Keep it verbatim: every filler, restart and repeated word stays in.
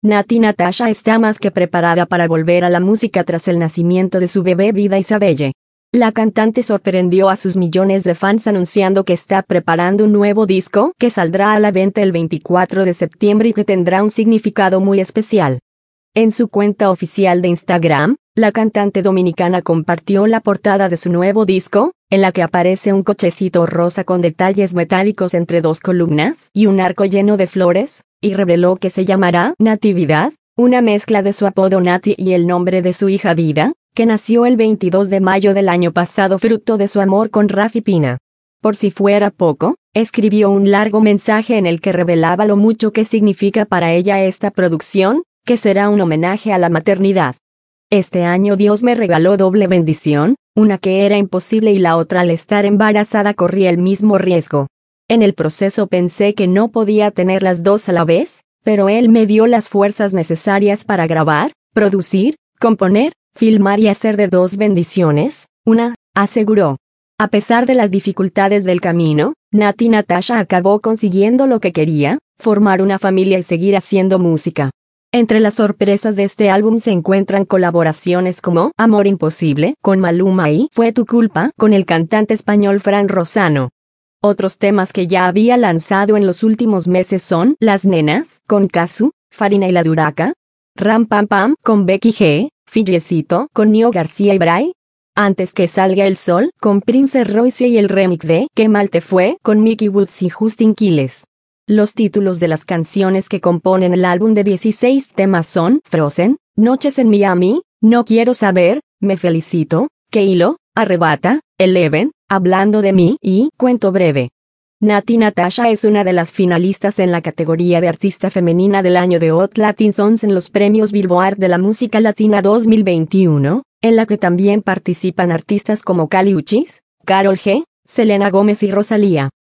Natti Natasha está más que preparada para volver a la música tras el nacimiento de su bebé Vida Isabelle. La cantante sorprendió a sus millones de fans anunciando que está preparando un nuevo disco que saldrá a la venta el veinticuatro de septiembre y que tendrá un significado muy especial. En su cuenta oficial de Instagram, la cantante dominicana compartió la portada de su nuevo disco, en la que aparece un cochecito rosa con detalles metálicos entre dos columnas y un arco lleno de flores, y reveló que se llamará Natividad, una mezcla de su apodo Nati y el nombre de su hija Vida, que nació el veintidós de mayo del año pasado fruto de su amor con Rafi Pina. Por si fuera poco, escribió un largo mensaje en el que revelaba lo mucho que significa para ella esta producción, que será un homenaje a la maternidad. Este año Dios me regaló doble bendición, una que era imposible y la otra al estar embarazada corría el mismo riesgo. En el proceso pensé que no podía tener las dos a la vez, pero Él me dio las fuerzas necesarias para grabar, producir, componer, filmar y hacer de dos bendiciones, una, aseguró. A pesar de las dificultades del camino, Natti Natasha acabó consiguiendo lo que quería, formar una familia y seguir haciendo música. Entre las sorpresas de este álbum se encuentran colaboraciones como Amor Imposible con Maluma y Fue tu culpa con el cantante español Fran Rosano. Otros temas que ya había lanzado en los últimos meses son Las Nenas con Cazzu, Farina y la Duraca, Ram Pam Pam con Becky G, Fillecito con Nio García y Bray, Antes que salga el sol con Prince Royce y el remix de Qué mal te fue con Mickey Woods y Justin Quiles. Los títulos de las canciones que componen el álbum de dieciséis temas son Frozen, Noches en Miami, No quiero saber, Me felicito, Que hilo, Arrebata, Eleven, Hablando de mí y Cuento breve. Natti Natasha es una de las finalistas en la categoría de Artista Femenina del Año de Hot Latin Songs en los premios Billboard de la Música Latina dos mil veintiuno, en la que también participan artistas como Kali Uchis, Karol G, Selena Gómez y Rosalía.